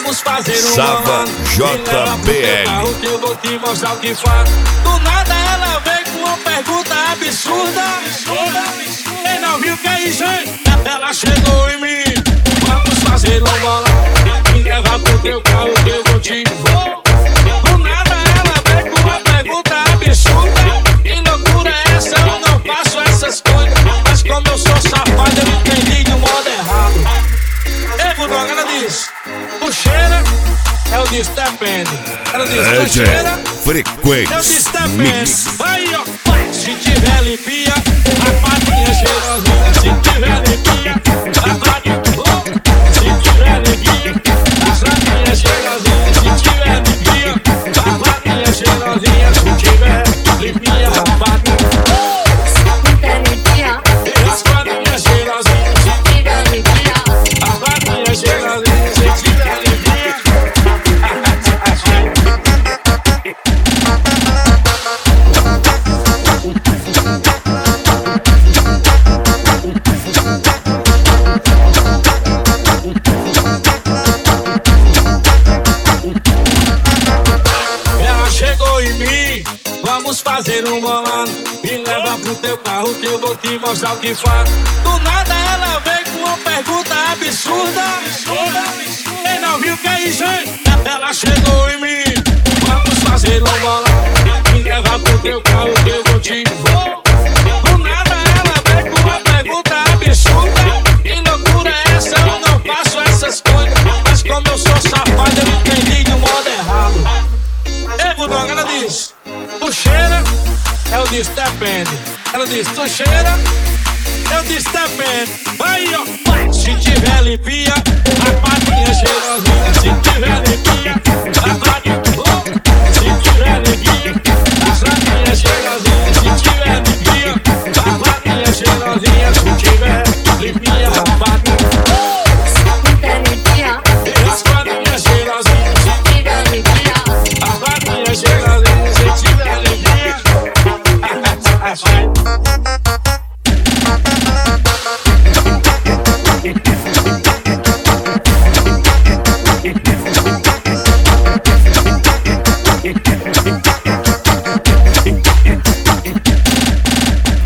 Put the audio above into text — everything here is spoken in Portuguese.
Vamos fazer um Sava JBL. Que eu vou te mostrar o que faz. Do nada ela veio com uma pergunta absurda. Quem não viu que é isso, hein? Ela chegou em mim. Vamos fazer um bolão. Me leva pro teu carro que eu vou te envolver. Do nada ela veio com uma pergunta absurda. Que loucura é essa? Eu não faço essas coisas. Mas como eu sou safado, eu entendi de um modo errado. Ei, Bulldog, ela diz: tu cheira? Eu disse: depende. Ela disse: tu cheira? Frequência Eu disse: depende. Mix. Aí, ó, se tiver limpinha, a patinha cheirosinha. Se tiver limpinha, a patinha. Se tiver limpinha, a patinha cheirosinha. Se tiver limpinha, a patinha cheirosinha. Se tiver limpinha, a patinha. As patinhas cheirosinhas. Se tiver limpinha, a patinha cheirosinha. Se tiver limpinha. Ela chegou em mim, vamos fazer um bolão. Me leva pro teu carro que eu vou te mostrar o que faz. Do nada ela veio com uma pergunta absurda. Quem não viu que é isso, hein? Ela chegou em mim, vamos fazer um bolão. Me leva pro teu carro que eu vou te envolver. Do nada ela veio com uma pergunta absurda. Que loucura é essa? Eu não faço essas coisas. Mas como eu sou safado, eu entendi de um modo errado. Ei, Bulldog, ela diz: tu cheira? Eu disse: depende. Ela disse: tu cheira? Eu disse: depende. Aí, ó, se tiver limpinha, a patinha cheirosinha. Se tiver limpinha, a patinha. Se tiver limpinha, a patinha cheirosinha. Se tiver limpinha, a patinha cheirosinha. Se tiver limpinha,